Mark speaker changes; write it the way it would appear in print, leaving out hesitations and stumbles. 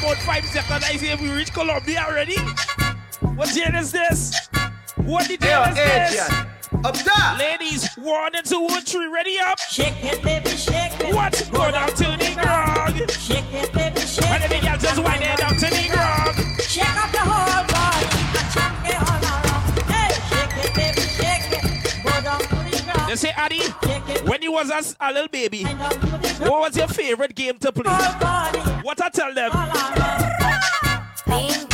Speaker 1: about 5 seconds. I say we reach Colombia already. What year is this? What the year is this?
Speaker 2: Up top.
Speaker 1: Ladies, 1 and 2 and 3, ready up.
Speaker 3: Shake it, baby, shake it.
Speaker 1: What? Go down to the ground.
Speaker 3: Shake it, baby, shake
Speaker 1: And
Speaker 3: it.
Speaker 1: the girl just wind it down to the ground.
Speaker 3: Shake up the whole body and shake it all around. Hey, shake it, baby, shake it. Go down to the ground.
Speaker 1: You say, Addy,
Speaker 3: Shake it.
Speaker 1: when you was a little baby,
Speaker 3: Down to the ground.
Speaker 1: what was your favorite game to play?
Speaker 3: Whole body
Speaker 1: What I tell them?
Speaker 3: all around.
Speaker 4: Pink